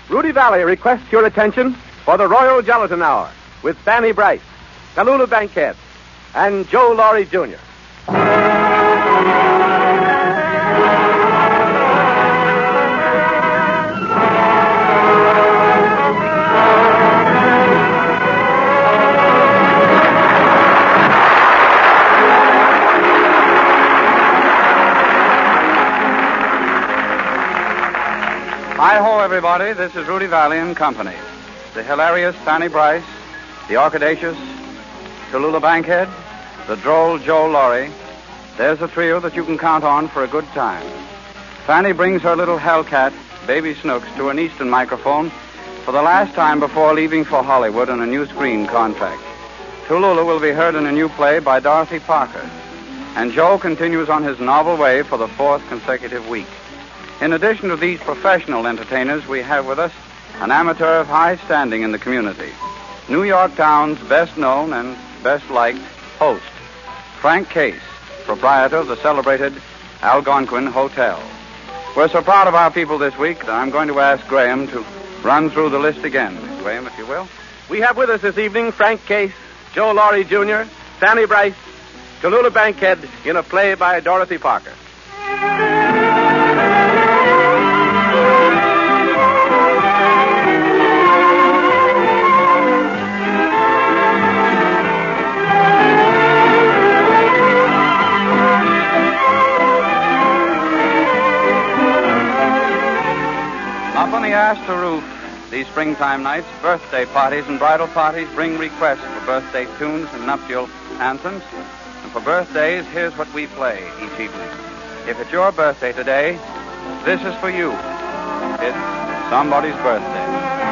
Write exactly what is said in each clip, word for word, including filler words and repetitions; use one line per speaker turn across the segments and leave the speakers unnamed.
Rudy Valley requests your attention for the Royal Gelatin Hour with Fanny Bryce, Tallulah Bankhead, and Joe Laurie Junior
Hi-ho, everybody. This is Rudy Valley and Company. The hilarious Fanny Bryce, the orchidaceous Tallulah Bankhead, the droll Joe Laurie. There's a trio that you can count on for a good time. Fanny brings her little hellcat, Baby Snooks, to an Easton microphone for the last time before leaving for Hollywood on a new screen contract. Tallulah will be heard in a new play by Dorothy Parker. And Joe continues on his novel way for the fourth consecutive week. In addition to these professional entertainers, we have with us an amateur of high standing in the community, New York town's best known and best liked host, Frank Case, proprietor of the celebrated Algonquin Hotel. We're so proud of our people this week that I'm going to ask Graham to run through the list again. Graham, if you will.
We have with us this evening Frank Case, Joe Laurie Junior, Fanny Bryce, Tallulah Bankhead in a play by Dorothy Parker.
Up on the Astor roof, these springtime nights, birthday parties and bridal parties bring requests for birthday tunes and nuptial anthems. And for birthdays, here's what we play each evening. If it's your birthday today, this is for you. It's somebody's birthday.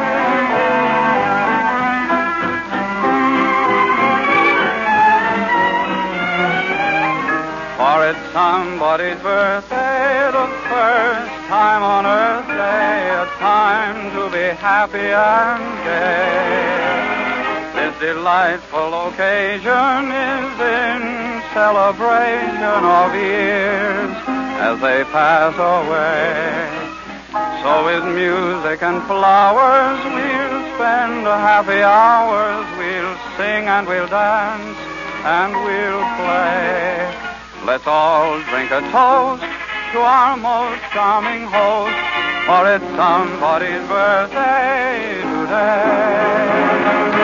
For it's somebody's birthday, the first time on Earth Day, a time to be happy and gay. This delightful occasion is in celebration of years as they pass away. So with music and flowers we'll spend happy hours, we'll sing and we'll dance and we'll play. Let's all drink a toast to our most charming host, for it's somebody's birthday today.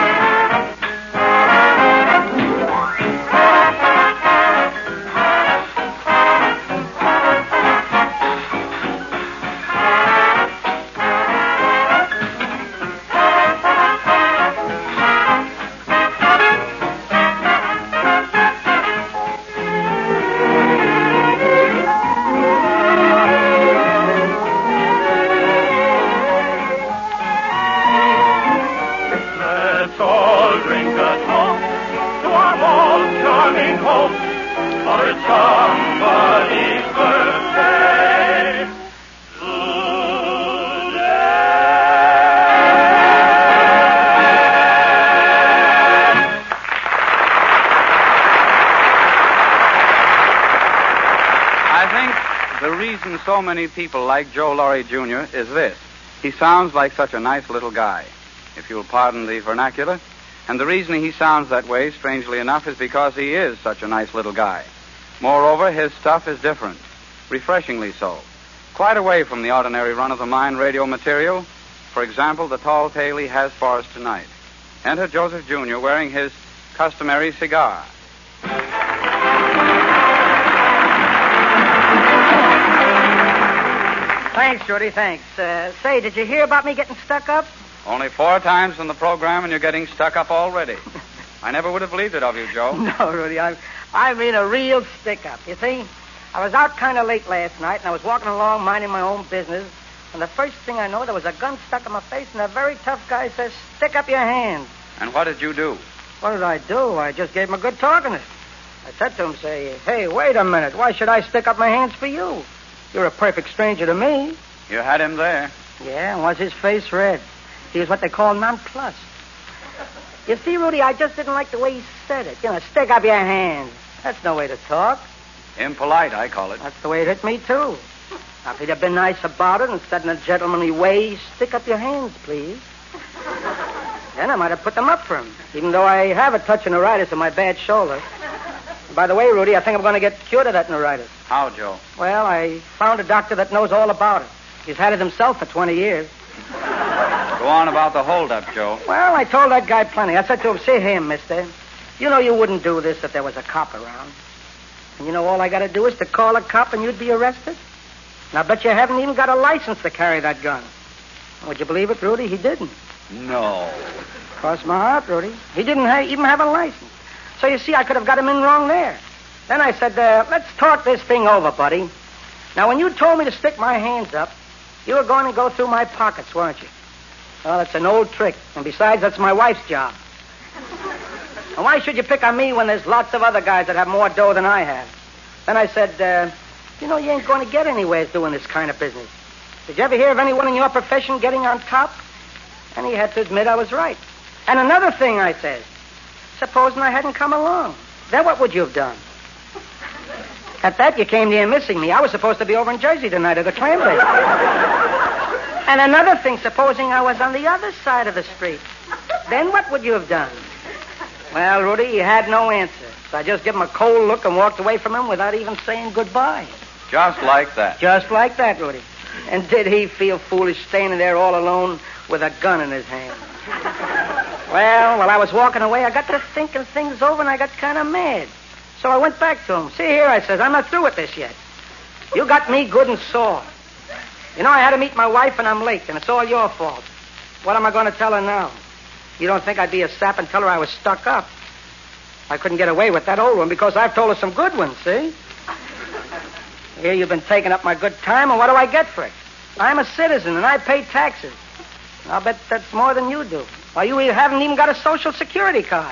So many people like Joe Laurie Junior is this. He sounds like such a nice little guy, if you'll pardon the vernacular. And the reason he sounds that way, strangely enough, is because he is such a nice little guy. Moreover, his stuff is different, refreshingly so. Quite away from the ordinary run-of-the-mine radio material. For example, the tall tale he has for us tonight. Enter Joseph Junior wearing his customary cigar.
Thanks, Rudy, thanks. Uh, say, did you hear about me getting stuck up?
Only four times in the program and you're getting stuck up already. I never would have believed it of you, Joe.
No, Rudy, I, I mean a real stick-up. You see, I was out kind of late last night, and I was walking along minding my own business, and the first thing I know, there was a gun stuck in my face, and a very tough guy says, stick up your hand.
And what did you do?
What did I do? I just gave him a good talking to. I said to him, say, hey, wait a minute. Why should I stick up my hands for you? You're a perfect stranger to me.
You had him there.
Yeah, and was his face red? He was what they call nonplussed. You see, Rudy, I just didn't like the way he said it. You know, stick up your hands. That's no way to talk.
Impolite, I call it.
That's the way it hit me, too. Now, if he'd have been nice about it and said in a gentlemanly way, stick up your hands, please, then I might have put them up for him, even though I have a touch of neuritis in my bad shoulder. By the way, Rudy, I think I'm going to get cured of that neuritis.
How, Joe?
Well, I found a doctor that knows all about it. He's had it himself for twenty years.
Go on about the holdup, Joe.
Well, I told that guy plenty. I said to him, see here, mister, you know you wouldn't do this if there was a cop around. And you know all I got to do is to call a cop and you'd be arrested? And I bet you haven't even got a license to carry that gun. Would you believe it, Rudy? He didn't.
No.
Cross my heart, Rudy. He didn't ha- even have a license. So you see, I could have got him in wrong there. Then I said, uh, let's talk this thing over, buddy. Now, when you told me to stick my hands up, you were going to go through my pockets, weren't you? Well, that's an old trick. And besides, that's my wife's job. And why should you pick on me when there's lots of other guys that have more dough than I have? Then I said, uh, you know, you ain't going to get anywhere doing this kind of business. Did you ever hear of anyone in your profession getting on top? And he had to admit I was right. And another thing, I said, supposing I hadn't come along, then what would you have done? At that, you came near missing me. I was supposed to be over in Jersey tonight at the clam bake. And another thing, supposing I was on the other side of the street, then what would you have done? Well, Rudy, he had no answer. So I just gave him a cold look and walked away from him without even saying goodbye.
Just like that.
Just like that, Rudy. And did he feel foolish standing there all alone with a gun in his hand? Well, while I was walking away, I got to thinking things over, and I got kind of mad. So I went back to him. See here, I says, I'm not through with this yet. You got me good and sore. You know, I had to meet my wife, and I'm late, and it's all your fault. What am I going to tell her now? You don't think I'd be a sap and tell her I was stuck up? I couldn't get away with that old one because I've told her some good ones, see? Here you've been taking up my good time, and what do I get for it? I'm a citizen, and I pay taxes. I'll bet that's more than you do. Why, you haven't even got a Social Security card.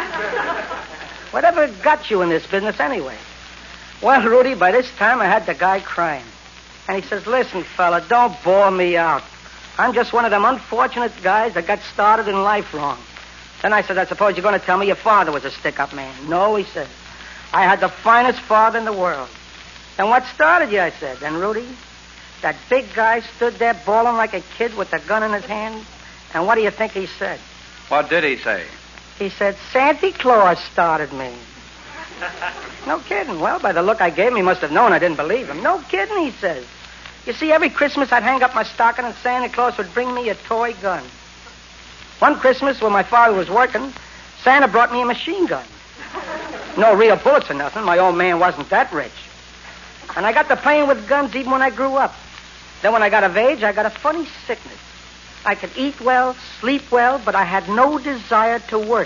Whatever got you in this business anyway? Well, Rudy, by this time I had the guy crying. And he says, listen, fella, don't bore me out. I'm just one of them unfortunate guys that got started in life wrong. Then I said, I suppose you're going to tell me your father was a stick-up man. No, he said. I had the finest father in the world. Then what started you, I said. Then, Rudy, that big guy stood there bawling like a kid with a gun in his hand. And what do you think he said?
What did he say?
He said, Santa Claus started me. No kidding. Well, by the look I gave him, he must have known I didn't believe him. No kidding, he says. You see, every Christmas I'd hang up my stocking and Santa Claus would bring me a toy gun. One Christmas, when my father was working, Santa brought me a machine gun. No real bullets or nothing. My old man wasn't that rich. And I got to playing with guns even when I grew up. Then when I got of age, I got a funny sickness. I could eat well, sleep well, but I had no desire to work.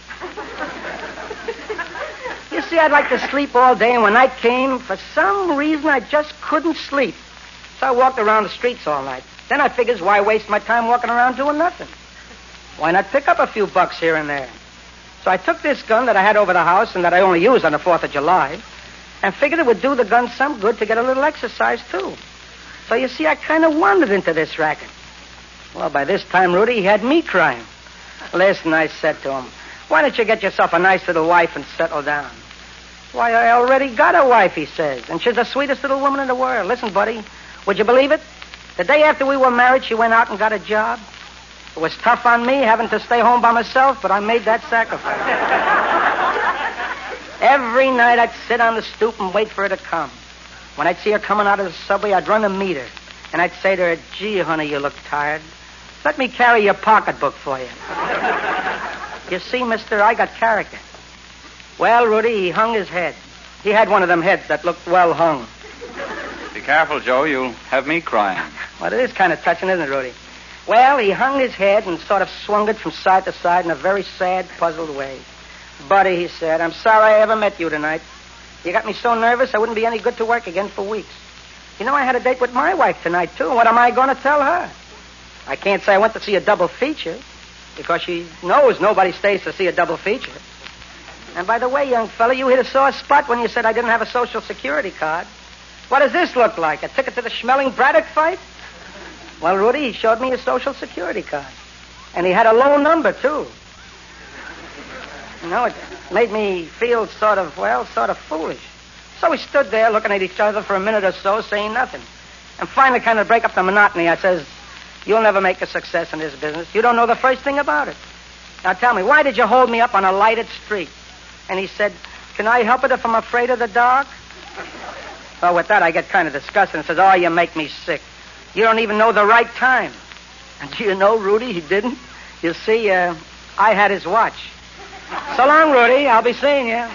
You see, I'd like to sleep all day, and when night came, for some reason, I just couldn't sleep. So I walked around the streets all night. Then I figures, why waste my time walking around doing nothing? Why not pick up a few bucks here and there? So I took this gun that I had over the house and that I only used on the fourth of July and figured it would do the gun some good to get a little exercise, too. So you see, I kind of wandered into this racket. Well, by this time, Rudy, he had me crying. Listen, I said to him, why don't you get yourself a nice little wife and settle down? Why, I already got a wife, he says, and she's the sweetest little woman in the world. Listen, buddy, would you believe it? The day after we were married, she went out and got a job. It was tough on me having to stay home by myself, but I made that sacrifice. Every night I'd sit on the stoop and wait for her to come. When I'd see her coming out of the subway, I'd run to meet her. And I'd say to her, gee, honey, you look tired. Let me carry your pocketbook for you. You see, mister, I got character. Well, Rudy, he hung his head. He had one of them heads that looked well hung.
Be careful, Joe. You'll have me crying.
Well, it is kind of touching, isn't it, Rudy? Well, he hung his head and sort of swung it from side to side in a very sad, puzzled way. Buddy, he said, I'm sorry I ever met you tonight. You got me so nervous I wouldn't be any good to work again for weeks. You know, I had a date with my wife tonight, too. What am I going to tell her? I can't say I went to see a double feature because she knows nobody stays to see a double feature. And by the way, young fella, you hit a sore spot when you said I didn't have a Social Security card. What does this look like? A ticket to the Schmeling Braddock fight? Well, Rudy, he showed me his Social Security card. And he had a low number, too. You know, it made me feel sort of, well, sort of foolish. So we stood there looking at each other for a minute or so, saying nothing. And finally, kind of break up the monotony, I says, you'll never make a success in this business. You don't know the first thing about it. Now tell me, why did you hold me up on a lighted street? And he said, can I help it if I'm afraid of the dark? Well, with that, I get kind of disgusted and says, oh, you make me sick. You don't even know the right time. And do you know, Rudy, he didn't? You see, uh, I had his watch. So long, Rudy. I'll be seeing you.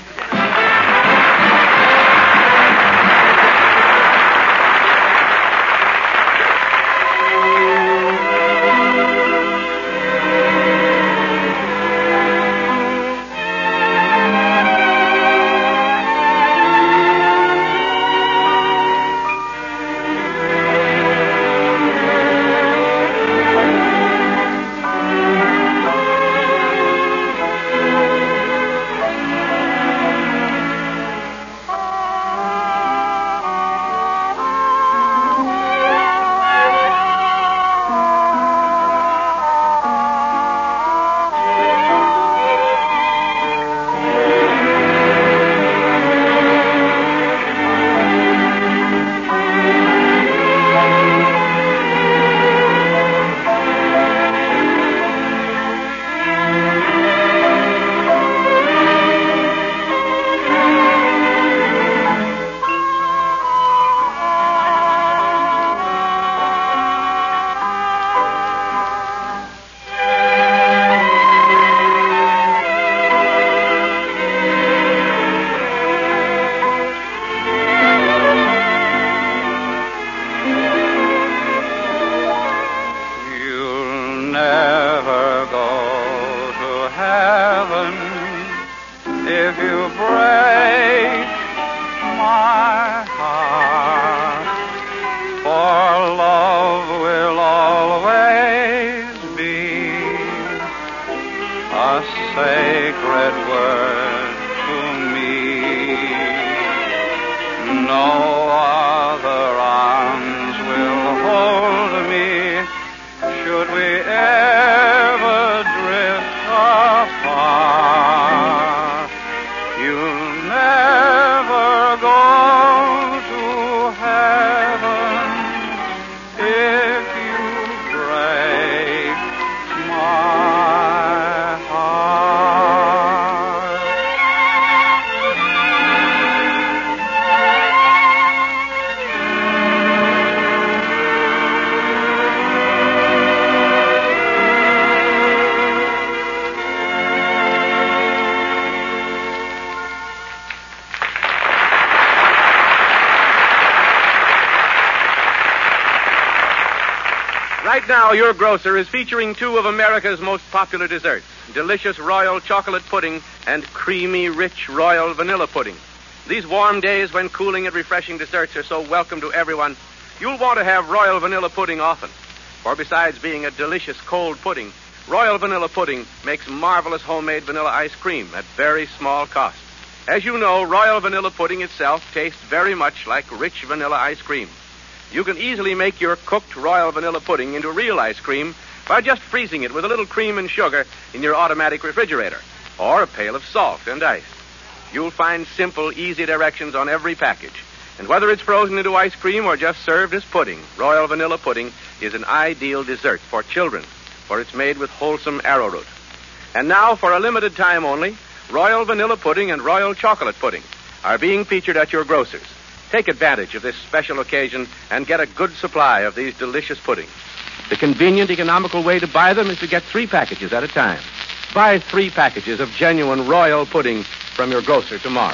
Right now, your grocer is featuring two of America's most popular desserts, delicious royal chocolate pudding and creamy, rich royal vanilla pudding. These warm days when cooling and refreshing desserts are so welcome to everyone, you'll want to have royal vanilla pudding often. For besides being a delicious cold pudding, royal vanilla pudding makes marvelous homemade vanilla ice cream at very small cost. As you know, royal vanilla pudding itself tastes very much like rich vanilla ice cream. You can easily make your cooked royal vanilla pudding into real ice cream by just freezing it with a little cream and sugar in your automatic refrigerator, or a pail of salt and ice. You'll find simple, easy directions on every package. And whether it's frozen into ice cream or just served as pudding, royal vanilla pudding is an ideal dessert for children, for it's made with wholesome arrowroot. And now, for a limited time only, royal vanilla pudding and royal chocolate pudding are being featured at your grocer's. Take advantage of this special occasion and get a good supply of these delicious puddings. The convenient, economical way to buy them is to get three packages at a time. Buy three packages of genuine royal pudding from your grocer tomorrow.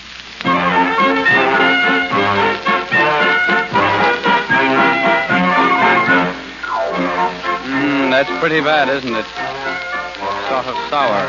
Mm, that's pretty bad, isn't it? Sort of sour.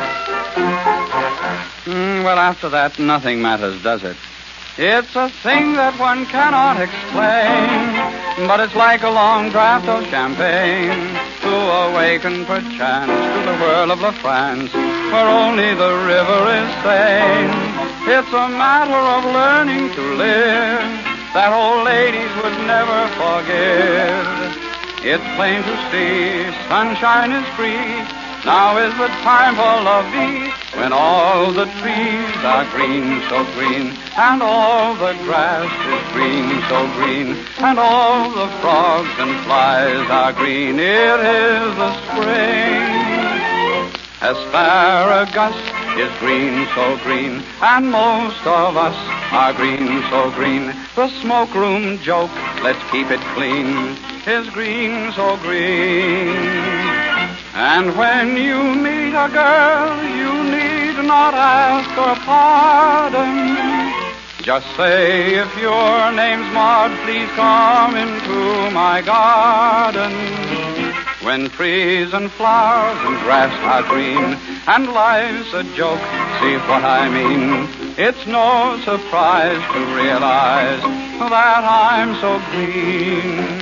Mm, well, after that, nothing matters, does it? It's a thing that one cannot explain, but it's like a long draught of champagne to awaken perchance to the whirl of La France, where only the river is sane. It's a matter of learning to live that old ladies would never forgive. It's plain to see sunshine is free, Now is the time for lovey, when all the trees are green, so green, and all the grass is green, so green, and all the frogs and flies are green. It is the spring. Asparagus is green, so green, and most of us are green, so green. The smoke room joke, let's keep it clean, is green, so green. And when you meet a girl, you need not ask her pardon. Just say, if your name's Maud, please come into my garden. When trees and flowers and grass are green, and life's a joke, see what I mean. It's no surprise to realize that I'm so green.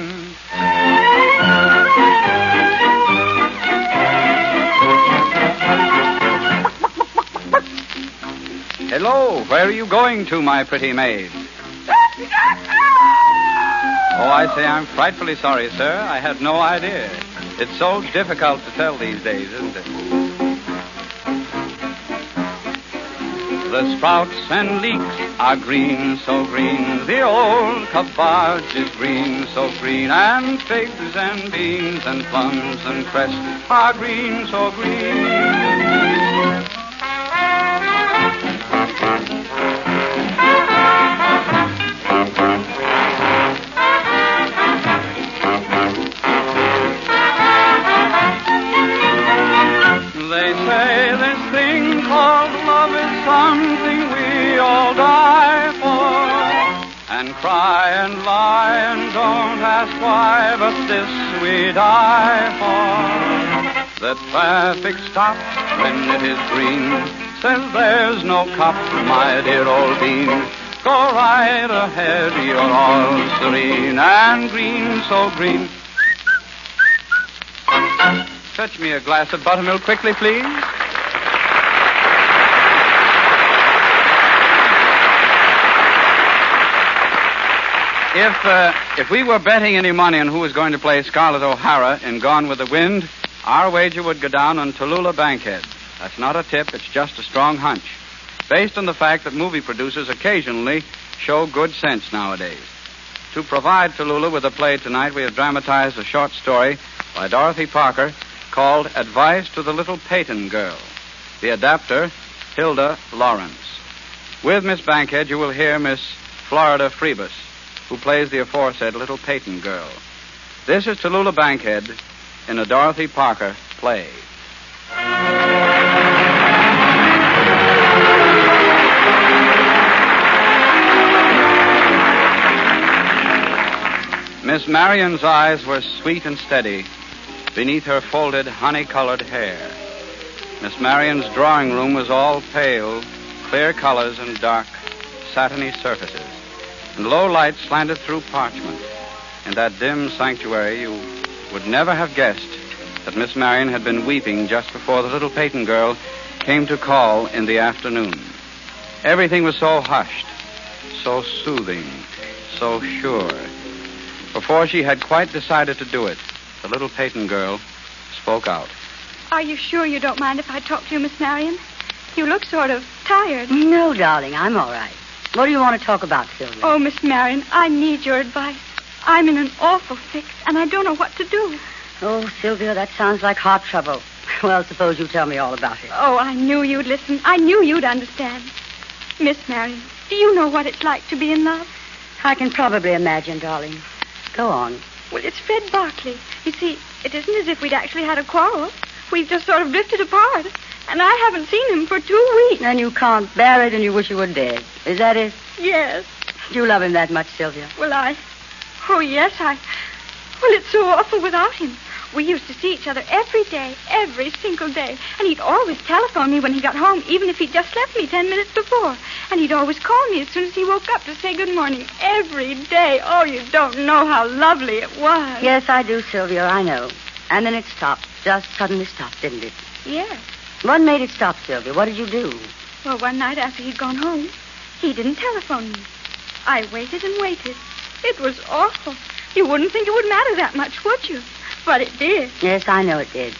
Hello, where are you going to, my pretty maid? Oh, I say, I'm frightfully sorry, sir. I had no idea. It's so difficult to tell these days, isn't it? The sprouts and leeks are green, so green. The old cabbage is green, so green. And figs and beans and plums and cress are green, so green. They say this thing called love is something we all die for, and cry and lie and don't ask why, but this we die for. The traffic stops when it is green, says there's no cop, my dear old bean. Go right ahead, you're all serene, and green, so green. Fetch me a glass of buttermilk quickly, please. If uh, if we were betting any money on who was going to play Scarlett O'Hara in Gone with the Wind, our wager would go down on Tallulah Bankhead. That's not a tip, it's just a strong hunch, based on the fact that movie producers occasionally show good sense nowadays. To provide Tallulah with a play tonight, we have dramatized a short story by Dorothy Parker called Advice to the Little Peyton Girl. The adapter, Hilda Lawrence. With Miss Bankhead, you will hear Miss Florida Freebus, who plays the aforesaid Little Peyton Girl. This is Tallulah Bankhead in a Dorothy Parker play. Miss Marion's eyes were sweet and steady beneath her folded, honey-colored hair. Miss Marion's drawing room was all pale, clear colors and dark, satiny surfaces, and low light slanted through parchment. In that dim sanctuary, you would never have guessed that Miss Marion had been weeping just before the Little Peyton Girl came to call in the afternoon. Everything was so hushed, so soothing, so sure. Before she had quite decided to do it, the Little Peyton Girl spoke out.
Are you sure you don't mind if I talk to you, Miss Marion? You look sort of tired.
No, darling, I'm all right. What do you want to talk about, Sylvia?
Oh, Miss Marion, I need your advice. I'm in an awful fix, and I don't know what to do.
Oh, Sylvia, that sounds like heart trouble. Well, suppose you tell me all about it.
Oh, I knew you'd listen. I knew you'd understand. Miss Marion, do you know what it's like to be in love?
I can probably imagine, darling. Go on.
Well, it's Fred Barkley. You see, it isn't as if we'd actually had a quarrel. We've just sort of drifted apart. And I haven't seen him for two weeks.
And you can't bear it and you wish you were dead. Is that it?
Yes.
Do you love him that much, Sylvia?
Well, I... Oh, yes, I... Well, it's so awful without him. We used to see each other every day, every single day. And he'd always telephone me when he got home, even if he'd just left me ten minutes before. And he'd always call me as soon as he woke up to say good morning every day. Oh, you don't know how lovely it was.
Yes, I do, Sylvia, I know. And then it stopped. Just suddenly stopped, didn't it?
Yes.
What made it stop, Sylvia? What did you do?
Well, one night after he'd gone home, he didn't telephone me. I waited and waited. It was awful. You wouldn't think it would matter that much, would you? But it did.
Yes, I know it did.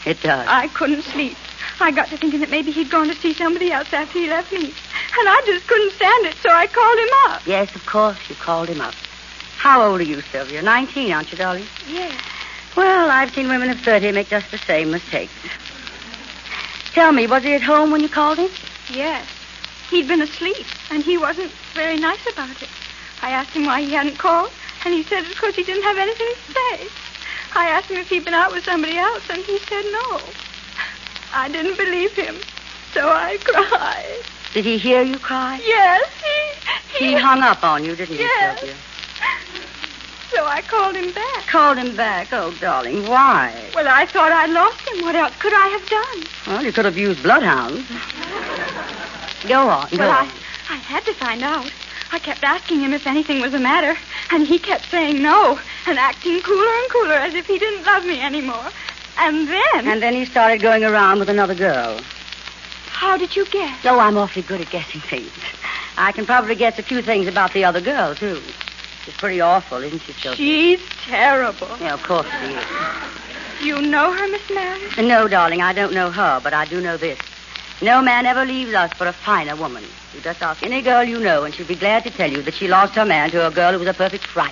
It does.
I couldn't sleep. I got to thinking that maybe he'd gone to see somebody else after he left me. And I just couldn't stand it, so I called him up.
Yes, of course, you called him up. How old are you, Sylvia? Nineteen, aren't you, darling?
Yes.
Well, I've seen women of thirty make just the same mistakes. Tell me, was he at home when you called him?
Yes. He'd been asleep, and he wasn't very nice about it. I asked him why he hadn't called, and he said it's because he didn't have anything to say. I asked him if he'd been out with somebody else, and he said no. I didn't believe him, so I cried.
Did he hear you cry?
Yes, he...
He hung up on you, didn't he,
yes.
Sylvia?
So I called him back.
Called him back? Oh, darling, why?
Well, I thought I'd lost him. What else could I have done?
Well, you could have used bloodhounds. Go on, go
well,
on.
I, I had to find out. I kept asking him if anything was the matter, and he kept saying no, and acting cooler and cooler as if he didn't love me anymore. And then...
And then he started going around with another girl.
How did you guess?
Oh, I'm awfully good at guessing things. I can probably guess a few things about the other girl, too. She's pretty awful, isn't she, Sylvia?
She's terrible.
Yeah, of course she is.
You know her, Miss Marion?
No, darling, I don't know her, but I do know this. No man ever leaves us for a finer woman. You just ask any girl you know, and she'll be glad to tell you that she lost her man to a girl who was a perfect fright.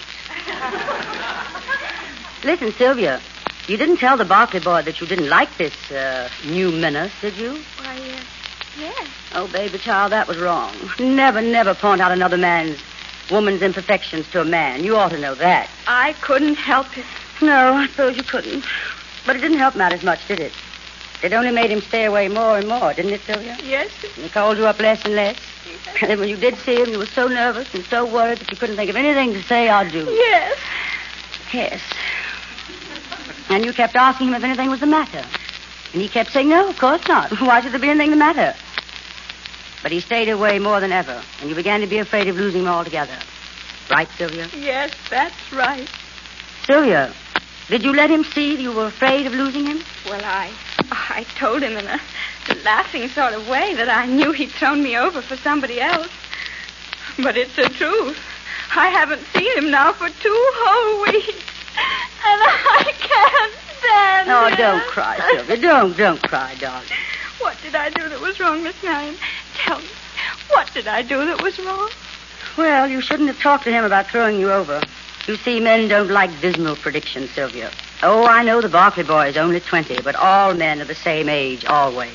Listen, Sylvia, you didn't tell the Barkley boy that you didn't like this uh, new menace, did you?
Why, uh, yes.
Oh, baby child, that was wrong. Never, never point out another man's, woman's imperfections to a man. You ought to know that.
I couldn't help it.
No, I suppose you couldn't. But it didn't help matters much, did it? It only made him stay away more and more, didn't it, Sylvia?
Yes.
He called you up less and less. Yes. And then when you did see him, you were so nervous and so worried that you couldn't think of anything to say or do.
Yes.
Yes. And you kept asking him if anything was the matter. And he kept saying, no, of course not. Why should there be anything the matter? But he stayed away more than ever, and you began to be afraid of losing him altogether. Right, Sylvia?
Yes, that's right.
Sylvia, did you let him see you were afraid of losing him?
Well, I I told him in a laughing sort of way that I knew he'd thrown me over for somebody else. But it's the truth. I haven't seen him now for two whole weeks. And I can't stand
Oh,
it.
don't cry, Sylvia. Don't, don't cry, darling.
What did I do that was wrong, Miss Marion? Tell me, what did I do that was wrong?
Well, you shouldn't have talked to him about throwing you over. You see, men don't like dismal predictions, Sylvia. Oh, I know the Barkley boy is only twenty, but all men are the same age, always.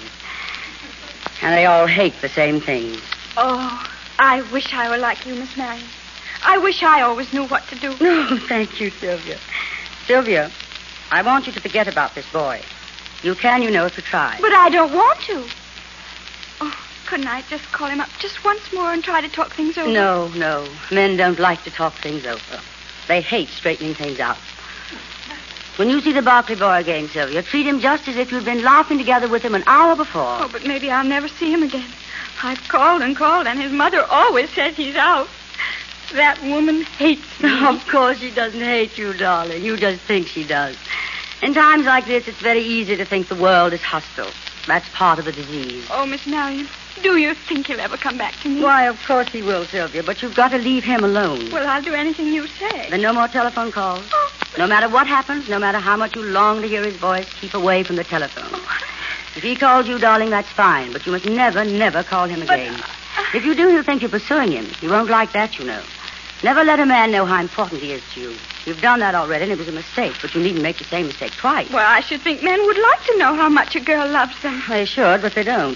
And they all hate the same things.
Oh, I wish I were like you, Miss Marion. I wish I always knew what to do.
No, thank you, Sylvia. Sylvia, I want you to forget about this boy. You can, you know, if you try.
But I don't want to. Oh, couldn't I just call him up just once more and try to talk things over?
No, no. Men don't like to talk things over. They hate straightening things out. When you see the Barkley boy again, Sylvia, treat him just as if you'd been laughing together with him an hour before.
Oh, but maybe I'll never see him again. I've called and called, and his mother always says he's out. That woman hates me.
Of course she doesn't hate you, darling. You just think she does. In times like this, it's very easy to think the world is hostile. That's part of the disease.
Oh, Miss Marion, do you think he'll ever come back to me?
Why, of course he will, Sylvia, but you've got to leave him alone.
Well, I'll do anything you say.
Then no more telephone calls.
Oh.
No matter what happens, no matter how much you long to hear his voice, keep away from the telephone.
Oh.
If he calls you, darling, that's fine, but you must never, never call him again.
But,
uh... If you do, he'll think you're pursuing him. He won't like that, you know. Never let a man know how important he is to you. You've done that already, and it was a mistake, but you needn't make the same mistake twice.
Well, I should think men would like to know how much a girl loves them.
They should, but they don't.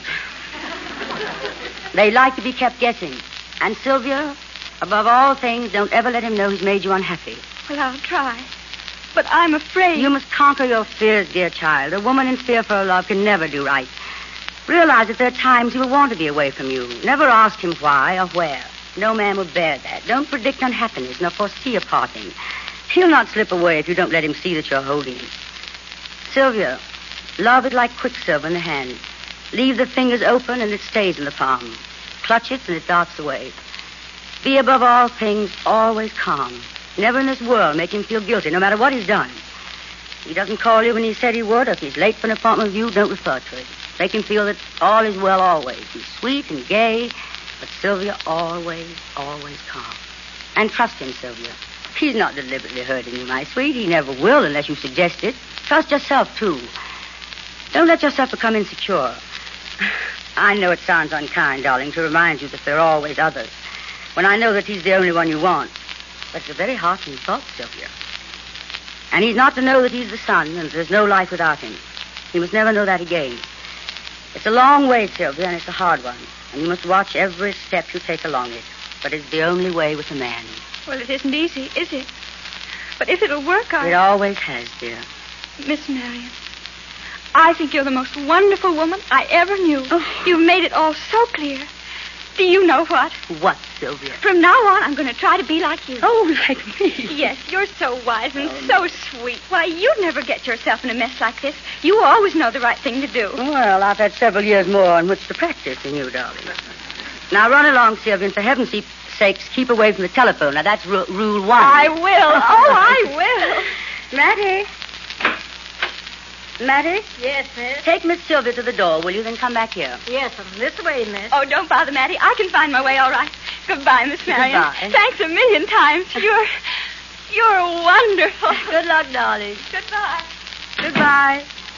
They like to be kept guessing. And, Sylvia, above all things, don't ever let him know he's made you unhappy.
Well, I'll try. But I'm afraid...
You must conquer your fears, dear child. A woman in fear for her love can never do right. Realize that there are times he will want to be away from you. Never ask him why or where. No man will bear that. Don't predict unhappiness, nor foresee a parting. He'll not slip away if you don't let him see that you're holding him. Sylvia, love is like quicksilver in the hand. Leave the fingers open and it stays in the palm. Clutch it and it darts away. Be above all things always calm. Never in this world make him feel guilty, no matter what he's done. If he doesn't call you when he said he would, or if he's late for an appointment with you, don't refer to it. Make him feel that all is well always. He's sweet and gay, but Sylvia, always, always calm. And trust him, Sylvia. He's not deliberately hurting you, my sweet. He never will unless you suggest it. Trust yourself, too. Don't let yourself become insecure. I know it sounds unkind, darling, to remind you that there are always others, when I know that he's the only one you want. But it's a very heartening thought, Sylvia. And he's not to know that he's the son, and there's no life without him. He must never know that again. It's a long way, Sylvia, and it's a hard one. And you must watch every step you take along it. But it's the only way with a man.
Well, it isn't easy, is it? But if it'll work, I...
It always has, dear.
Miss Marion, I think you're the most wonderful woman I ever knew.
Oh.
You've made it all so clear. Do you know what?
What, Sylvia?
From now on, I'm going to try to be like you.
Oh, like me?
Yes, you're so wise and so sweet. Why, you'd never get yourself in a mess like this. You always know the right thing to do.
Well, I've had several years more on which to practice than you, darling. Now, run along, Sylvia, and for heaven's sakes, keep away from the telephone. Now, that's ru- rule one.
I will. Oh, I will.
Mattie? Mattie?
Yes, miss.
Take Miss Sylvia to the door, will you? Then come back here.
Yes, um, this way, miss.
Oh, don't bother, Mattie. I can find my way all right. Goodbye, Miss Marion.
Goodbye.
Thanks a million times. You're... You're wonderful.
Good luck, darling.
Goodbye.
Goodbye.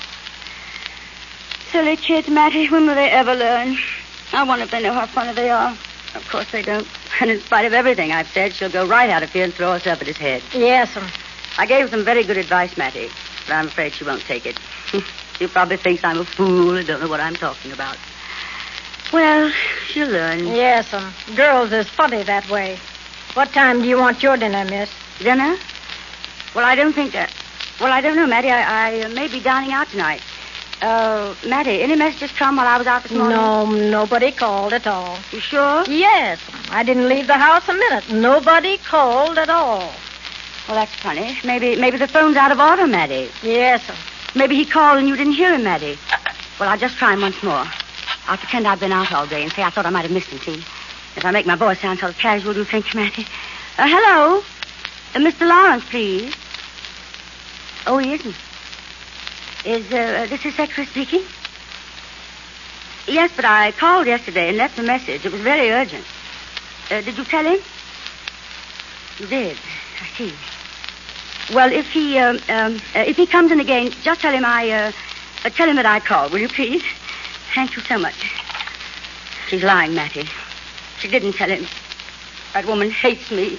Silly kids, Mattie. When will they ever learn? I wonder if they know how funny they are. Of course they don't. And in spite of everything I've said, she'll go right out of here and throw herself at his head.
Yes, um.
I gave some very good advice, Mattie, but I'm afraid she won't take it. She probably thinks I'm a fool and don't know what I'm talking about. Well, she'll learn.
Yes, um. Girls is funny that way. What time do you want your dinner, miss?
Dinner? Well, I don't think that... Well, I don't know, Mattie. I, I uh, may be dining out tonight. Uh, Mattie, any messages come while I was out this morning?
No, nobody called at all.
You sure?
Yes, I didn't leave the house a minute. Nobody called at all.
Well, that's funny. Maybe maybe the phone's out of order, Mattie.
Yes, sir.
Maybe he called and you didn't hear him, Mattie. Well, I'll just try him once more. I'll pretend I've been out all day and say I thought I might have missed him, see? If I make my voice sound so casual, do you think, Mattie? Uh, hello? Uh, Mister Lawrence, please. Oh, he isn't. Is uh, this his secretary speaking? Yes, but I called yesterday and left a message. It was very urgent. Uh, did you tell him? You did. I see. Well, if he um, um, uh, if he comes in again, just tell him I uh, uh, tell him that I called, will you, please? Thank you so much. She's lying, Mattie. She didn't tell him. That woman hates me.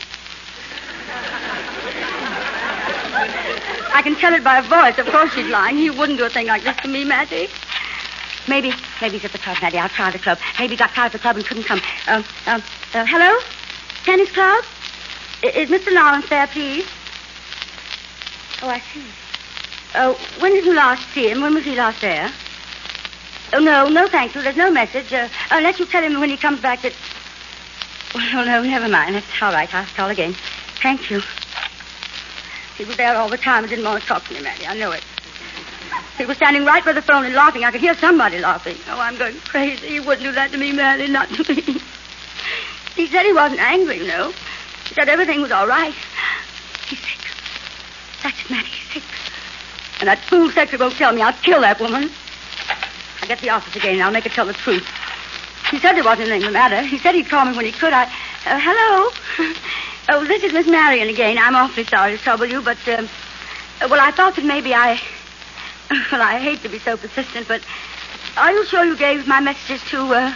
I can tell it by her voice. Of course she's lying. He wouldn't do a thing like this to me, Mattie. Maybe, maybe he's at the club, Mattie. I'll try the club. Maybe he got tired of the club and couldn't come. Um, um, uh, hello? Tennis club? I- is Mister Lawrence there, please? Oh, I see. Oh, when did you last see him? When was he last there? Oh, no, no, thank you. There's no message. Uh, unless you tell him when he comes back that... Well, no, never mind. That's all right. I'll call again. Thank you. He was there all the time and didn't want to talk to me, Mattie. I know it. He was standing right by the phone and laughing. I could hear somebody laughing. Oh, I'm going crazy. He wouldn't do that to me, Mattie, not to me. He said he wasn't angry, you know. He said everything was all right. He's sick. That's it, Mattie. He's sick. And that fool secretary won't tell me. I'll kill that woman. I'll get the office again and I'll make her tell the truth. He said there wasn't anything the matter. He said he'd call me when he could. I... Uh, hello? Oh, this is Miss Marion again. I'm awfully sorry to trouble you, but... Um, well, I thought that maybe I... Well, I hate to be so persistent, but... Are you sure you gave my messages to... Uh...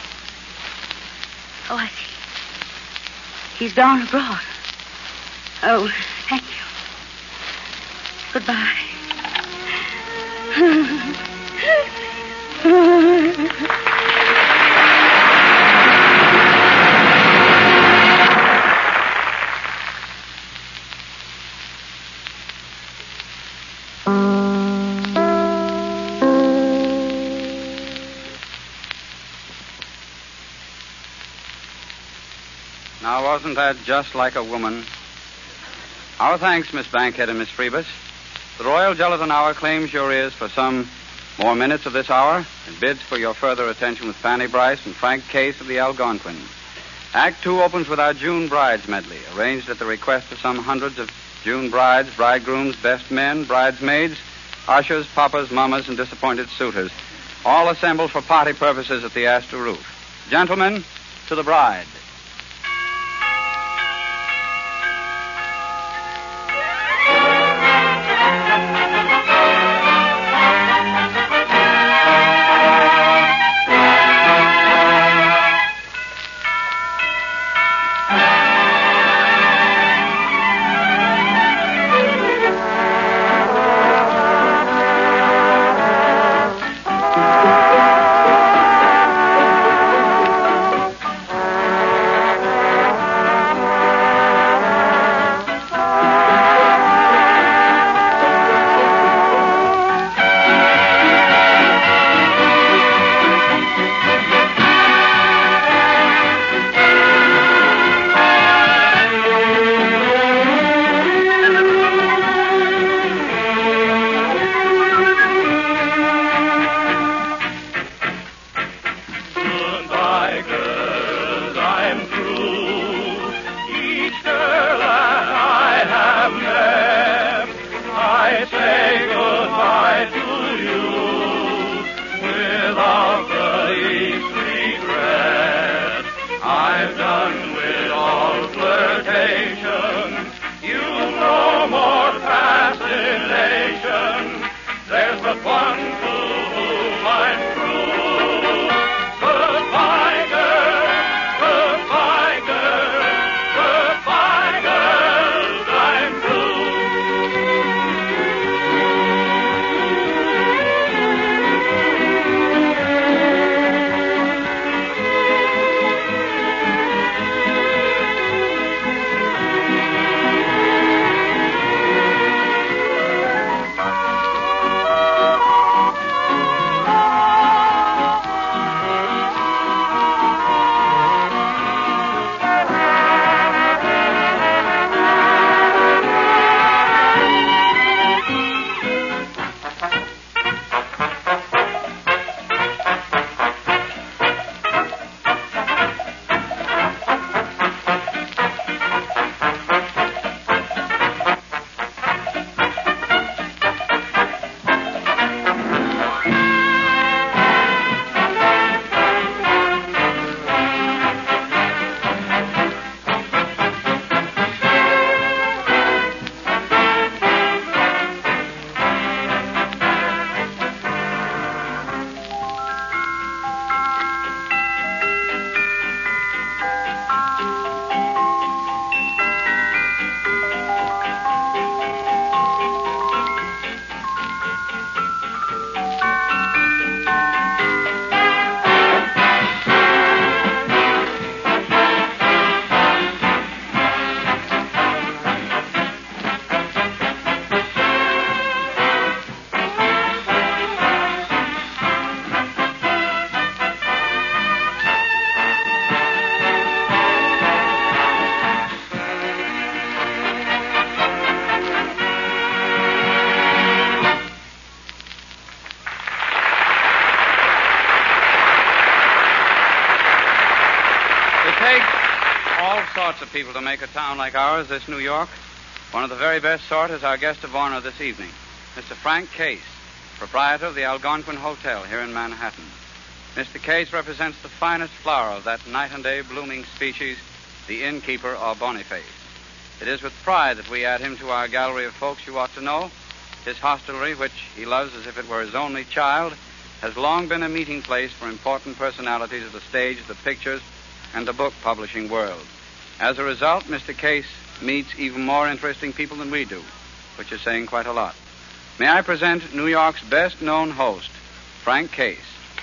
Oh, I see. He's gone abroad. Oh, thank you. Goodbye.
Now, wasn't that just like a woman? Our thanks, Miss Bankhead and Miss Priebus. The Royal Gelatin Hour claims your ears for some more minutes of this hour and bids for your further attention with Fanny Bryce and Frank Case of the Algonquin. Act Two opens with our June Brides medley, arranged at the request of some hundreds of June brides, bridegrooms, best men, bridesmaids, ushers, papas, mamas, and disappointed suitors, all assembled for party purposes at the Astor Roof. Gentlemen, to the bride.
there's but one to whom I'm true. Goodbye, girl, goodbye, girl, goodbye, girl, I'm
Of people to make a town like ours, this New York. One of the very best sort is our guest of honor this evening, Mister Frank Case, proprietor of the Algonquin Hotel here in Manhattan. Mister Case represents the finest flower of that night and day blooming species, the innkeeper or boniface. It is with pride that we add him to our gallery of folks you ought to know. His hostelry, which he loves as if it were his only child, has long been a meeting place for important personalities of the stage, the pictures, and the book publishing world. As a result, Mister Case meets even more interesting people than we do, which is saying quite a lot. May I present New York's best-known host, Frank Case.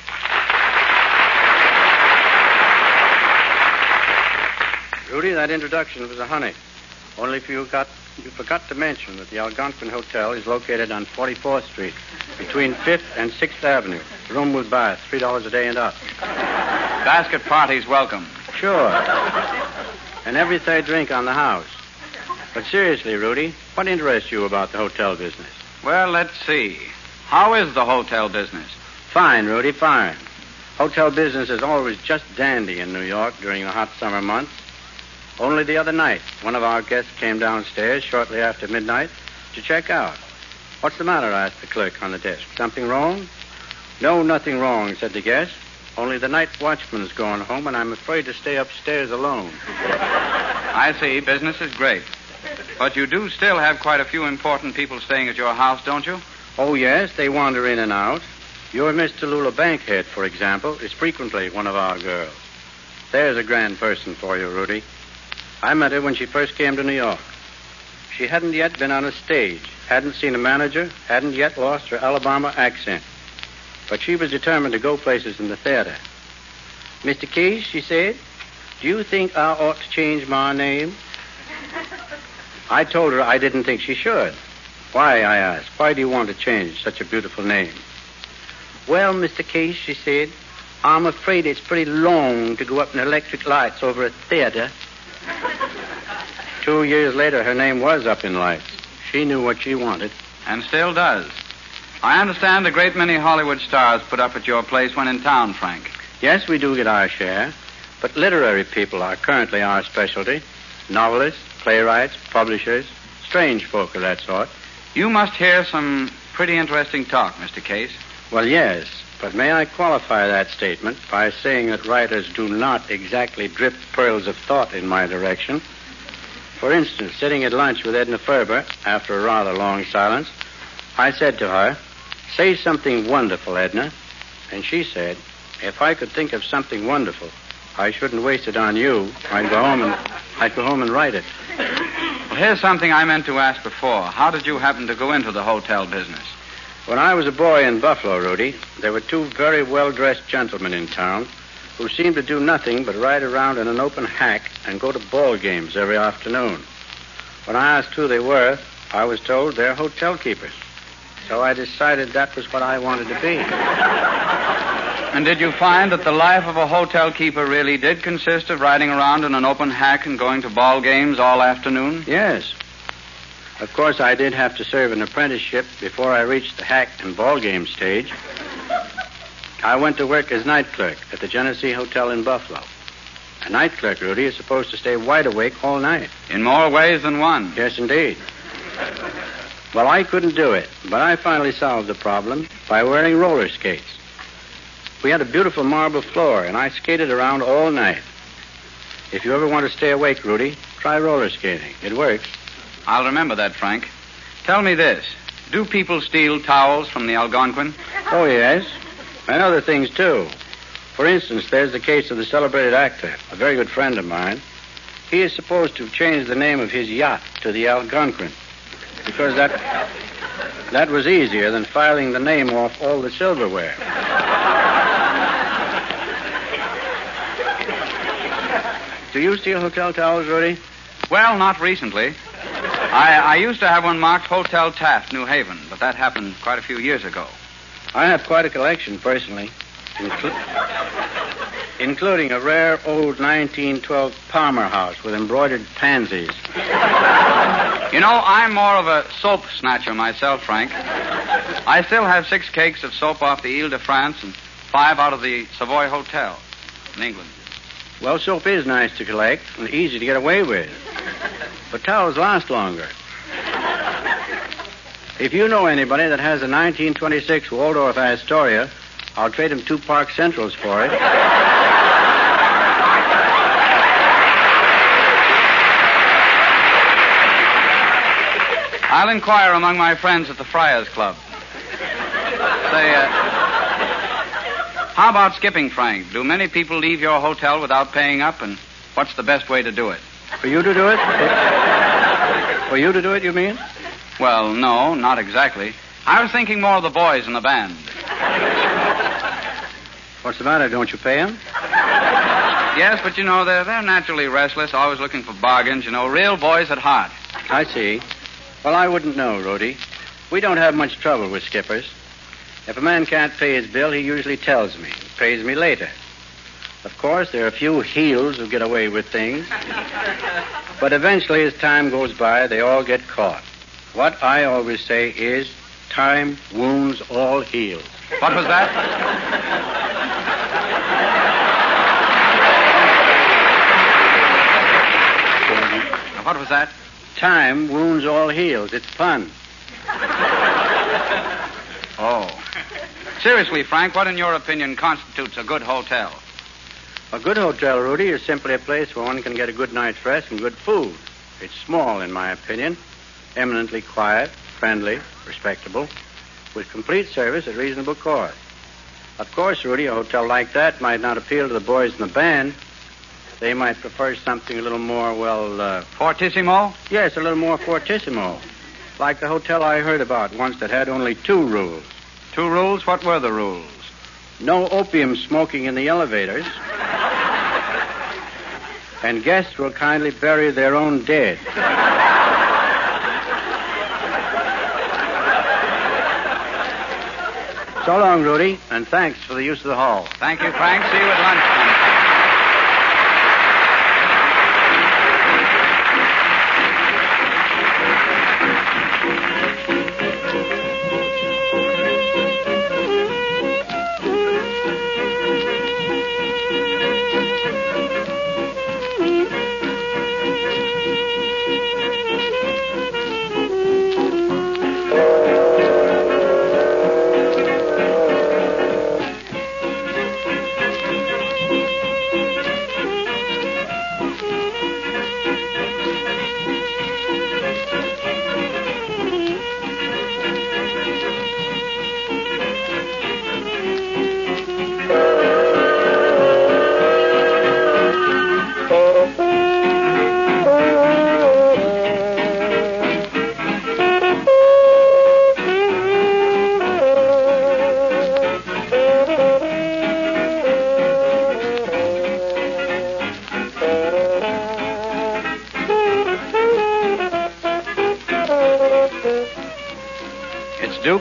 Rudy, that introduction was a honey. Only if you got you forgot to mention that the Algonquin Hotel is located on forty-fourth Street, between fifth and sixth Avenue. Room with bath, three dollars a day and up.
Basket parties welcome.
Sure. And every third drink on the house. But seriously, Rudy, what interests you about the hotel business?
Well, let's see. How is the hotel business?
Fine, Rudy, fine. Hotel business is always just dandy in New York during the hot summer months. Only the other night, one of our guests came downstairs shortly after midnight to check out. What's the matter? Asked the clerk on the desk. Something wrong? No, nothing wrong, said the guest. Only the night watchman's gone home, and I'm afraid to stay upstairs alone.
I see. Business is great. But you do still have quite a few important people staying at your house, don't you?
Oh, yes, they wander in and out. Your Miss Tallulah Bankhead, for example, is frequently one of our girls. There's a grand person for you, Rudy. I met her when she first came to New York. She hadn't yet been on a stage, hadn't seen a manager, hadn't yet lost her Alabama accent. But she was determined to go places in the theater. Mister Case, she said, do you think I ought to change my name? I told her I didn't think she should. Why, I asked, why do you want to change such a beautiful name? Well, Mister Case, she said, I'm afraid it's pretty long to go up in electric lights over a theater. Two years later, her name was up in lights. She knew what she wanted.
And still does. I understand a great many Hollywood stars put up at your place when in town, Frank.
Yes, we do get our share. But literary people are currently our specialty. Novelists, playwrights, publishers, strange folk of that sort.
You must hear some pretty interesting talk, Mister Case.
Well, yes, but may I qualify that statement by saying that writers do not exactly drip pearls of thought in my direction. For instance, sitting at lunch with Edna Ferber, after a rather long silence, I said to her, Say something wonderful, Edna. And she said, if I could think of something wonderful, I shouldn't waste it on you. I'd go home and I'd go home and write it.
Well, here's something I meant to ask before. How did you happen to go into the hotel business?
When I was a boy in Buffalo, Rudy, there were two very well-dressed gentlemen in town who seemed to do nothing but ride around in an open hack and go to ball games every afternoon. When I asked who they were, I was told they're hotel keepers. So I decided that was what I wanted to be.
And did you find that the life of a hotel keeper really did consist of riding around in an open hack and going to ball games all afternoon?
Yes. Of course, I did have to serve an apprenticeship before I reached the hack and ball game stage. I went to work as night clerk at the Genesee Hotel in Buffalo. A night clerk, Rudy, is supposed to stay wide awake all night.
In more ways than one.
Yes, indeed. Well, I couldn't do it, but I finally solved the problem by wearing roller skates. We had a beautiful marble floor, and I skated around all night. If you ever want to stay awake, Rudy, try roller skating. It works.
I'll remember that, Frank. Tell me this. Do people steal towels from the Algonquin?
Oh, yes. And other things, too. For instance, there's the case of the celebrated actor, a very good friend of mine. He is supposed to have changed the name of his yacht to the Algonquin because that that was easier than filing the name off all the silverware. Do you steal hotel towels, Rudy?
Well, not recently. I, I used to have one marked Hotel Taft, New Haven, but that happened quite a few years ago.
I have quite a collection, personally, inclu- including a rare old nineteen twelve Palmer house with embroidered pansies.
You know, I'm more of a soap snatcher myself, Frank. I still have six cakes of soap off the Ile de France and five out of the Savoy Hotel in England.
Well, soap is nice to collect and easy to get away with. But towels last longer. If you know anybody that has a nineteen twenty-six Waldorf Astoria, I'll trade him two Park Centrals for it.
I'll inquire among my friends at the Friars Club. Say, uh, how about skipping, Frank? Do many people leave your hotel without paying up, and what's the best way to do it?
For you to do it? For you to do it, you mean?
Well, no, not exactly. I was thinking more of the boys in the band.
What's the matter? Don't you pay them?
Yes, but you know, they're, they're naturally restless, always looking for bargains, you know, real boys at heart.
I see. Well, I wouldn't know, Rudy. We don't have much trouble with skippers. If a man can't pay his bill, he usually tells me. He pays me later. Of course, there are a few heels who get away with things. But eventually, as time goes by, they all get caught. What I always say is, time wounds all heels.
What was that? What was that?
Time wounds all heels. It's fun.
Oh. Seriously, Frank, what in your opinion constitutes a good hotel?
A good hotel, Rudy, is simply a place where one can get a good night's rest and good food. It's small, in my opinion, eminently quiet, friendly, respectable, with complete service at reasonable cost. Of course, Rudy, a hotel like that might not appeal to the boys in the band. They might prefer something a little more, well, uh...
Fortissimo?
Yes, a little more fortissimo. Like the hotel I heard about once that had only two rules.
Two rules? What were the rules?
No opium smoking in the elevators. And guests will kindly bury their own dead. So long, Rudy, and thanks for the use of the hall.
Thank you, Frank. See you at lunchtime.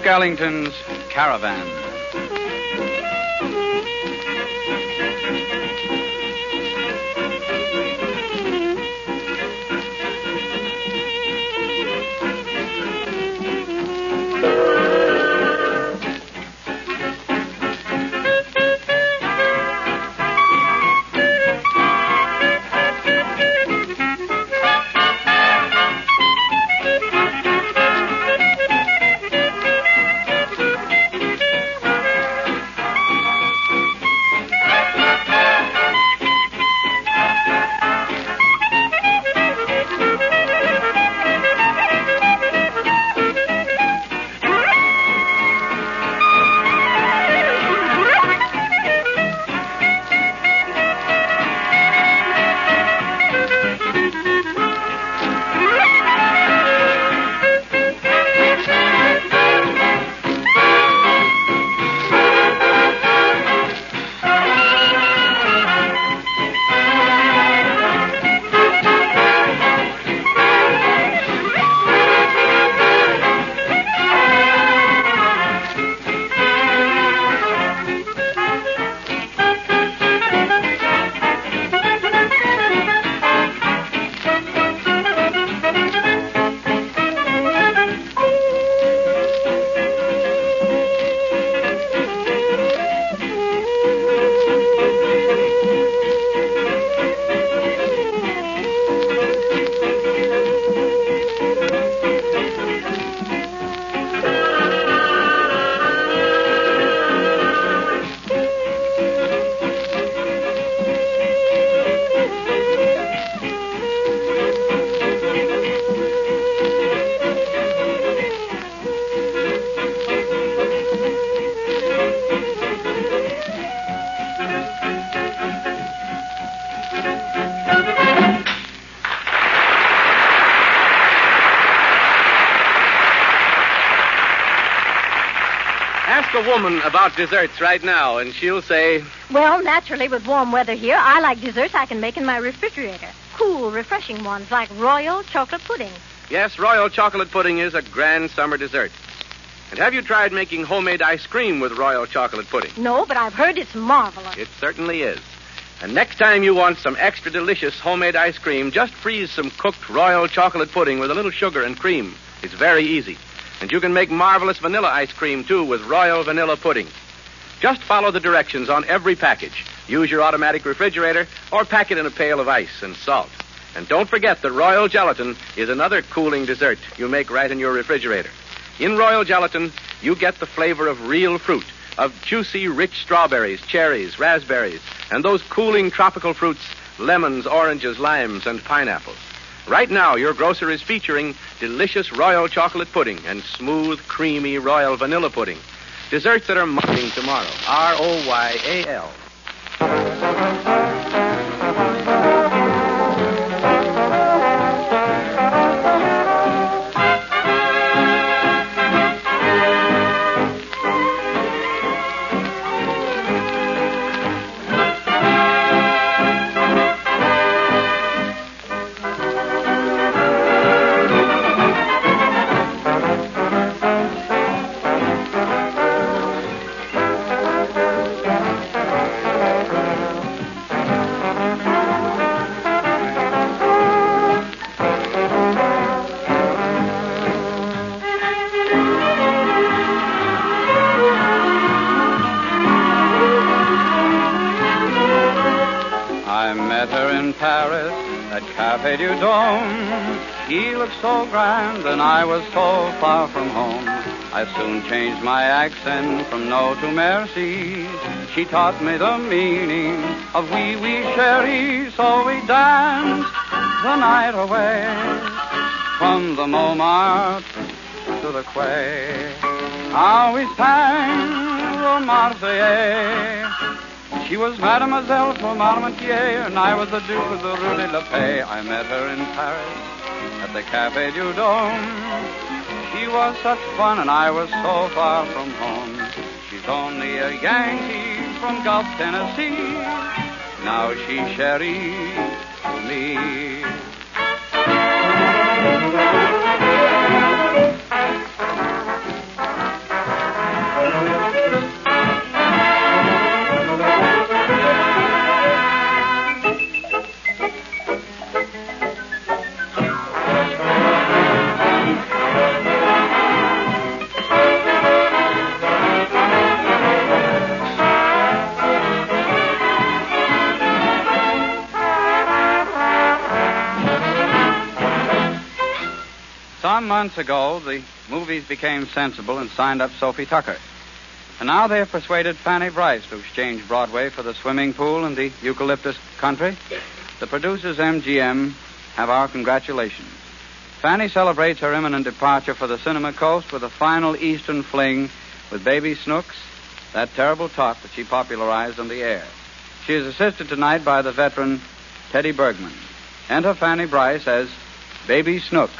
Ellington's Caravan.
Ask a woman about desserts right now, and she'll say,
Well, naturally, with warm weather here, I like desserts I can make in my refrigerator. Cool, refreshing ones like royal chocolate pudding.
yes, royal chocolate pudding is a grand summer dessert. And have you tried making homemade ice cream with royal chocolate pudding?
No, but I've heard it's marvelous.
It certainly is. And next time you want some extra delicious homemade ice cream, just freeze some cooked royal chocolate pudding with a little sugar and cream. It's very easy. And you can make marvelous vanilla ice cream, too, with royal vanilla pudding. Just follow the directions on every package. Use your automatic refrigerator or pack it in a pail of ice and salt. And don't forget that royal gelatin is another cooling dessert you make right in your refrigerator. In royal gelatin, you get the flavor of real fruit, of juicy, rich strawberries, cherries, raspberries, and those cooling tropical fruits, lemons, oranges, limes, and pineapples. Right now, your grocer is featuring delicious royal chocolate pudding and smooth, creamy royal vanilla pudding. Desserts that are marketing tomorrow. R O Y A L.
Paris at Café du Dôme. He looked so grand and I was so far from home. I soon changed my accent from no to merci. She taught me the meaning of oui, oui, chérie. So we danced the night away from the Montmartre to the quay. How we sang the Marseillaise. She was Mademoiselle from Armentier, and I was the Duke of the Rue de la Paix. I met her in Paris at the Café du Dôme. She was such fun, and I was so far from home. She's only a Yankee from Gulf, Tennessee. Now she's chérie to me. Some months ago, the movies became sensible and signed up Sophie Tucker. And now they've persuaded Fanny Bryce to exchange Broadway for the swimming pool and the eucalyptus country. The producers, M G M, have our congratulations. Fanny celebrates her imminent departure for the Cinema Coast with a final Eastern fling with Baby Snooks, that terrible tot that she popularized on the air. She is assisted tonight by the veteran Teddy Bergman. Enter Fanny Bryce as Baby Snooks.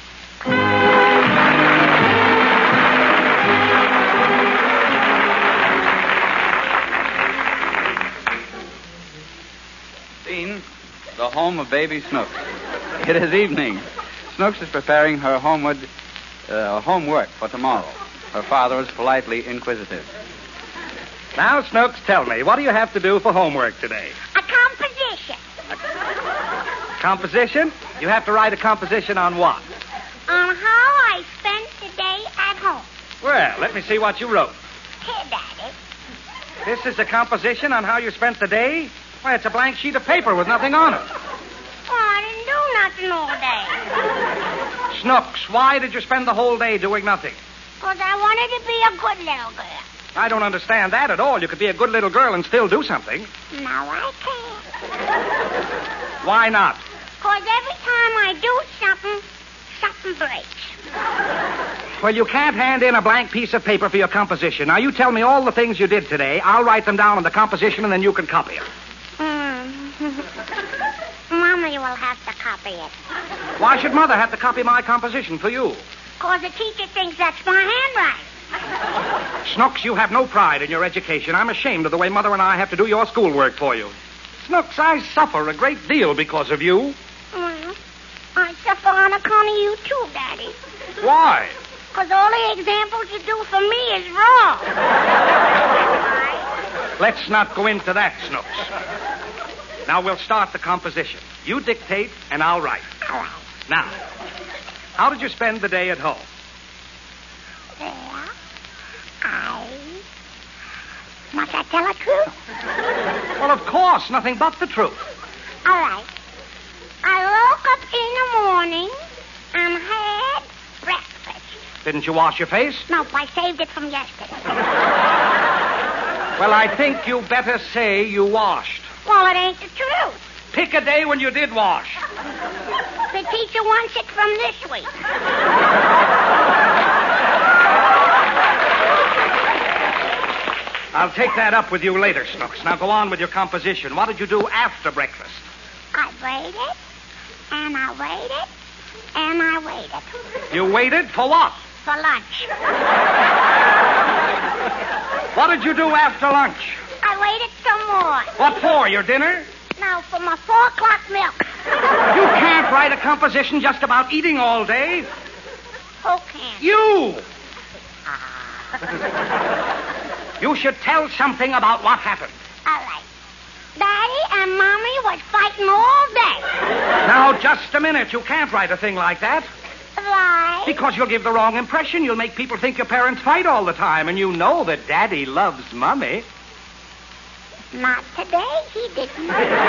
Scene, the home of Baby Snooks. It is evening. Snooks is preparing her homeward uh, homework for tomorrow. Her father is politely inquisitive.
Now, Snooks, tell me, what do you have to do for homework today?
A composition.
Composition? You have to write a composition on what?
On how I spent the day at home.
Well, let me see what you wrote.
Here, Daddy.
This is a composition on how you spent the day? Why, it's a blank sheet of paper with nothing on it.
Oh, I didn't do nothing all day.
Snooks, why did you spend the whole day doing nothing?
Because I wanted to be a good little girl.
I don't understand that at all. You could be a good little girl and still do something.
No, I can't.
Why not?
Because every time I do something, something breaks.
Well, you can't hand in a blank piece of paper for your composition. Now, you tell me all the things you did today. I'll write them down on the composition, and then you can copy it.
Mm. Mommy will have to copy it.
Why should Mother have to copy my composition for you?
Because the teacher thinks that's my handwriting.
Snooks, you have no pride in your education. I'm ashamed of the way Mother and I have to do your schoolwork for you. Snooks, I suffer a great deal because of you.
Well, I suffer on account of you, too, Daddy.
Why?
Because all the examples you do for me is wrong.
Let's not go into that, Snooks. Now, we'll start the composition. You dictate, and I'll write.
All right.
Now, how did you spend the day at home?
There. I... Must I tell the truth?
Well, of course, nothing but the truth.
All right. I woke up in the morning and had breakfast.
Didn't you wash your face?
Nope, I saved it from yesterday.
Well, I think you better say you washed.
Well, it ain't the truth.
Pick a day when you did wash.
The teacher wants it from this week.
I'll take that up with you later, Snooks. Now go on with your composition. What did you do after breakfast?
I waited, and I waited, and I waited.
You waited for what?
For lunch.
What did you do after lunch?
I waited some more.
What for, your dinner?
No, for my four o'clock milk.
You can't write a composition just about eating all day.
Who can?
You! You should tell something about what happened.
All right. Daddy and Mommy was fighting all day.
Now, just a minute. You can't write a thing like that.
Why?
Because you'll give the wrong impression. You'll make people think your parents fight all the time, and you know that Daddy loves Mommy.
Not today, he didn't.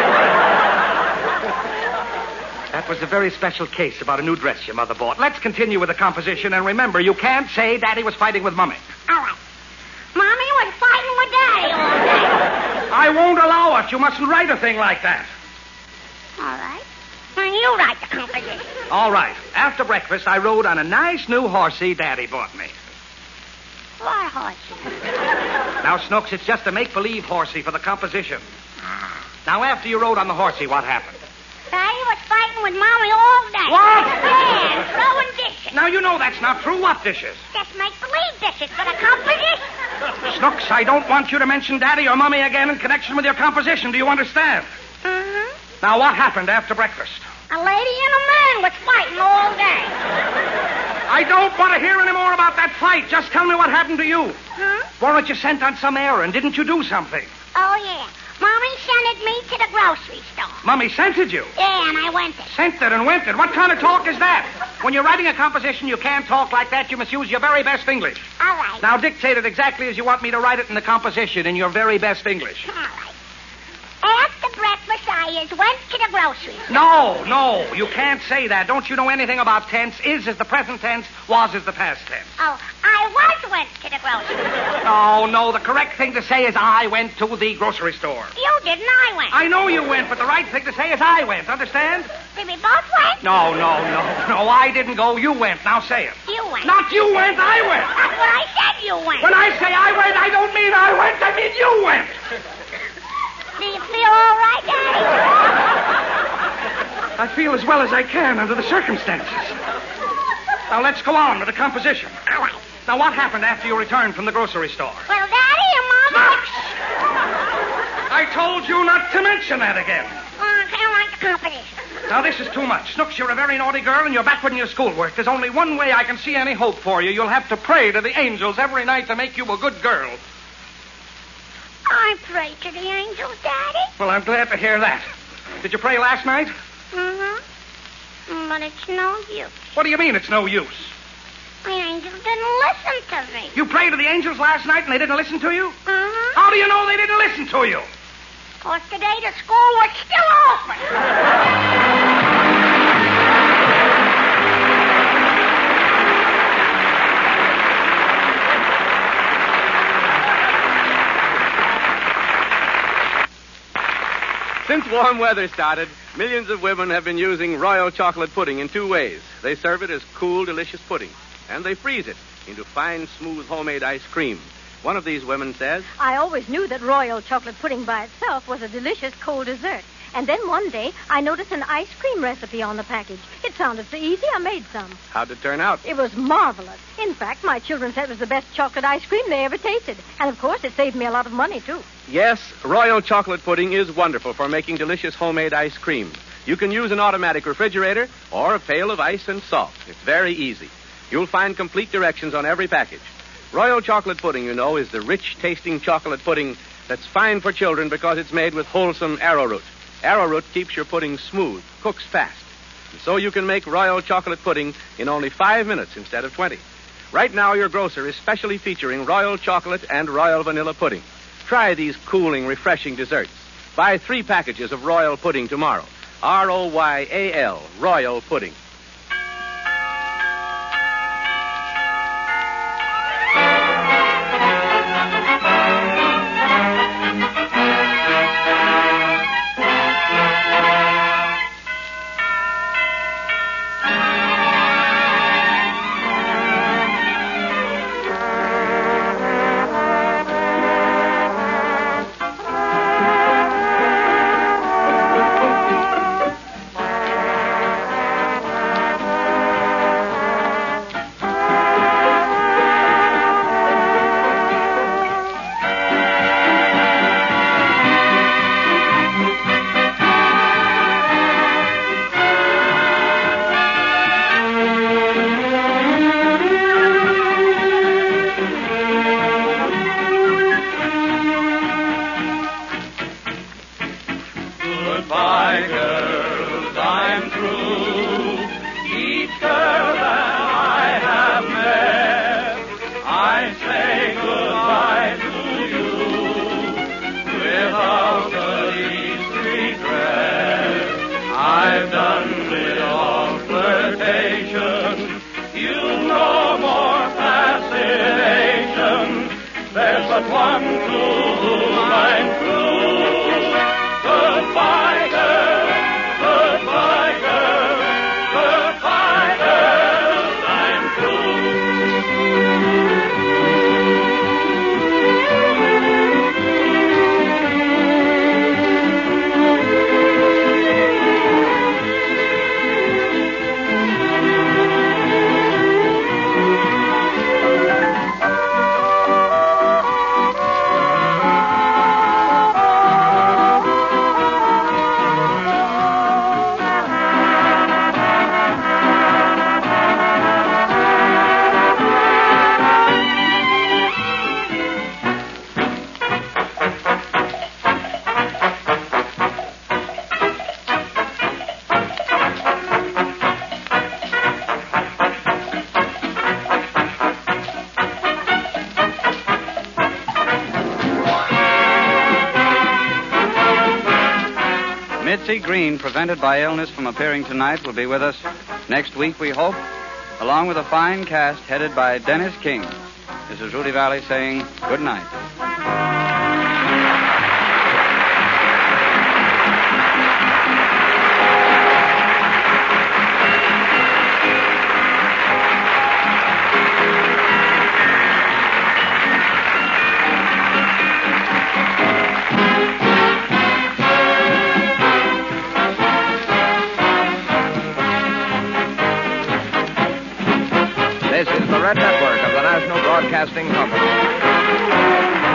That was a very special case about a new dress your mother bought. Let's continue with the composition, and remember, you can't say Daddy was fighting with Mommy.
All right. Mommy was fighting with Daddy all day.
I won't allow it. You mustn't write a thing like that.
All right. Then you write the composition.
All right. After breakfast, I rode on a nice new horsey Daddy bought me.
What horsey?
Now, Snooks, it's just a make-believe horsey for the composition.
Ah.
Now, after you rode on the horsey, what happened?
Daddy was fighting with Mommy all day.
What?
Yeah, throwing dishes.
Now, you know that's not true. What dishes?
Just make-believe dishes for the composition.
Snooks, I don't want you to mention Daddy or Mommy again in connection with your composition. Do you understand?
Mm-hmm.
Now, what happened after breakfast?
A lady and a man was fighting all day.
I don't want to hear any more about that fight. Just tell me what happened to you.
Huh?
Weren't you sent on some errand? Didn't you do something?
Oh, yeah. Mommy sent me to the grocery store.
Mommy sent you?
Yeah, and I went it.
Sent it and went it. What kind of talk is that? When you're writing a composition, you can't talk like that. You must use your very best English.
All right.
Now, dictate it exactly as you want me to write it in the composition in your very best English.
All right. After breakfast, I I is went to the grocery store.
No, no, you can't say that. Don't you know anything about tense? Is is the present tense, was is the past tense.
Oh, I was went to the grocery store.
No, no, the correct thing to say is I went to the grocery store.
You didn't, I went.
I know you went, but the right thing to say is I went, understand?
Did we both went?
No, no, no, no, I didn't go, you went. Now say it.
You went.
Not you went, I went.
That's what I said, you went.
When I say I went, I don't mean I went, I mean you went.
Do you feel all right, Daddy?
I feel as well as I can under the circumstances. Now let's go on with the composition.
All right.
Now what happened after you returned from the grocery store?
Well, Daddy, your mom...
Snooks! I told you not to mention that again.
Oh, I don't like the competition.
Now this is too much. Snooks, you're a very naughty girl and you're backward in your schoolwork. There's only one way I can see any hope for you. You'll have to pray to the angels every night to make you a good girl.
I pray to the angels, Daddy.
Well, I'm glad to hear that. Did you pray last night?
Mm-hmm. But it's no use.
What do you mean it's no use?
The angels didn't listen to me.
You prayed to the angels last night and they didn't listen to you?
Uh-huh.
How do you know they didn't listen to you?
Because today the school was still open.
Since warm weather started, millions of women have been using Royal Chocolate Pudding in two ways. They serve it as cool, delicious pudding, and they freeze it into fine, smooth, homemade ice cream. One of these women says,
I always knew that Royal Chocolate Pudding by itself was a delicious cold dessert. And then one day, I noticed an ice cream recipe on the package. It sounded so easy, I made some.
How'd it turn out?
It was marvelous. In fact, my children said it was the best chocolate ice cream they ever tasted. And, of course, it saved me a lot of money, too.
Yes, Royal Chocolate Pudding is wonderful for making delicious homemade ice cream. You can use an automatic refrigerator or a pail of ice and salt. It's very easy. You'll find complete directions on every package. Royal Chocolate Pudding, you know, is the rich-tasting chocolate pudding that's fine for children because it's made with wholesome arrowroot. Arrowroot keeps your pudding smooth, cooks fast. And so you can make Royal Chocolate Pudding in only five minutes instead of twenty. Right now, your grocer is specially featuring Royal Chocolate and Royal Vanilla Pudding. Try these cooling, refreshing desserts. Buy three packages of Royal Pudding tomorrow. R O Y A L, Royal Pudding.
Goodbye, girls, I'm through. Each girl that I have met, I say goodbye to you without the least regret. I've done with all flirtation. You've no more fascination. There's but one to whom I'm true. Goodbye, girl. Goodbye, girl. Goodbye, girl. I'm
Mitzi Green, prevented by illness from appearing tonight, will be with us next week, we hope, along with a fine cast headed by Dennis King. This is Rudy Valley saying good night.
This is the Red Network of the National Broadcasting Company.